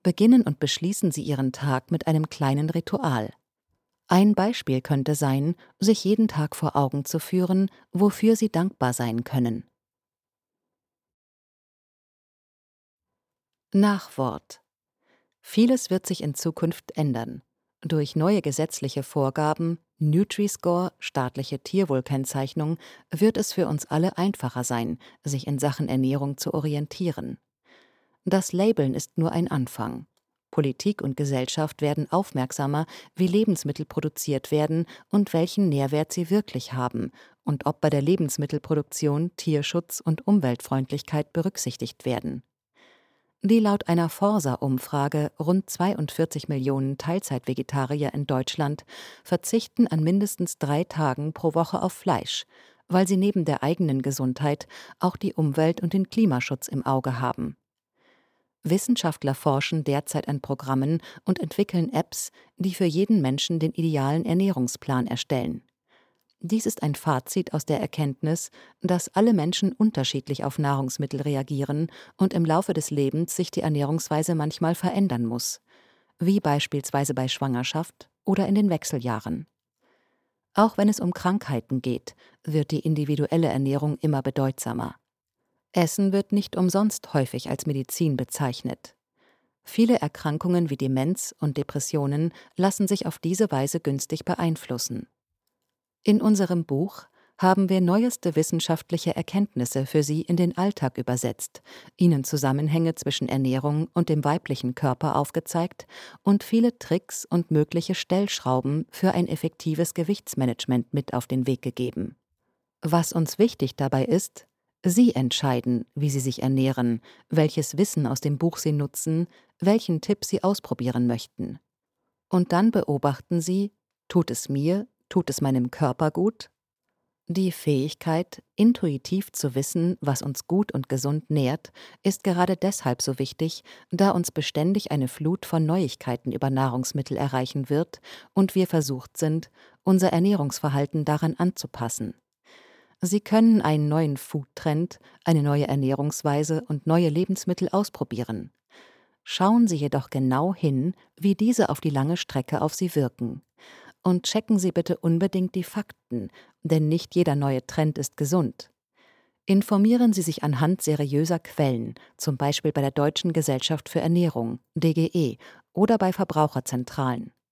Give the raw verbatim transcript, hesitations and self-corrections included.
Beginnen und beschließen Sie Ihren Tag mit einem kleinen Ritual. Ein Beispiel könnte sein, sich jeden Tag vor Augen zu führen, wofür Sie dankbar sein können. Nachwort. Vieles wird sich in Zukunft ändern. Durch neue gesetzliche Vorgaben, Nutri-Score, staatliche Tierwohlkennzeichnung, wird es für uns alle einfacher sein, sich in Sachen Ernährung zu orientieren. Das Labeln ist nur ein Anfang. Politik und Gesellschaft werden aufmerksamer, wie Lebensmittel produziert werden und welchen Nährwert sie wirklich haben und ob bei der Lebensmittelproduktion Tierschutz und Umweltfreundlichkeit berücksichtigt werden. Die laut einer Forsa-Umfrage rund zweiundvierzig Millionen Teilzeit-Vegetarier in Deutschland verzichten an mindestens drei Tagen pro Woche auf Fleisch, weil sie neben der eigenen Gesundheit auch die Umwelt und den Klimaschutz im Auge haben. Wissenschaftler forschen derzeit an Programmen und entwickeln Apps, die für jeden Menschen den idealen Ernährungsplan erstellen. Dies ist ein Fazit aus der Erkenntnis, dass alle Menschen unterschiedlich auf Nahrungsmittel reagieren und im Laufe des Lebens sich die Ernährungsweise manchmal verändern muss, wie beispielsweise bei Schwangerschaft oder in den Wechseljahren. Auch wenn es um Krankheiten geht, wird die individuelle Ernährung immer bedeutsamer. Essen wird nicht umsonst häufig als Medizin bezeichnet. Viele Erkrankungen wie Demenz und Depressionen lassen sich auf diese Weise günstig beeinflussen. In unserem Buch haben wir neueste wissenschaftliche Erkenntnisse für Sie in den Alltag übersetzt, Ihnen Zusammenhänge zwischen Ernährung und dem weiblichen Körper aufgezeigt und viele Tricks und mögliche Stellschrauben für ein effektives Gewichtsmanagement mit auf den Weg gegeben. Was uns wichtig dabei ist: Sie entscheiden, wie Sie sich ernähren, welches Wissen aus dem Buch Sie nutzen, welchen Tipp Sie ausprobieren möchten. Und dann beobachten Sie: Tut es mir, tut es meinem Körper gut? Die Fähigkeit, intuitiv zu wissen, was uns gut und gesund nährt, ist gerade deshalb so wichtig, da uns beständig eine Flut von Neuigkeiten über Nahrungsmittel erreichen wird und wir versucht sind, unser Ernährungsverhalten daran anzupassen. Sie können einen neuen Foodtrend, eine neue Ernährungsweise und neue Lebensmittel ausprobieren. Schauen Sie jedoch genau hin, wie diese auf die lange Strecke auf Sie wirken. Und checken Sie bitte unbedingt die Fakten, denn nicht jeder neue Trend ist gesund. Informieren Sie sich anhand seriöser Quellen, zum Beispiel bei der Deutschen Gesellschaft für Ernährung, D G E, oder bei Verbraucherzentralen.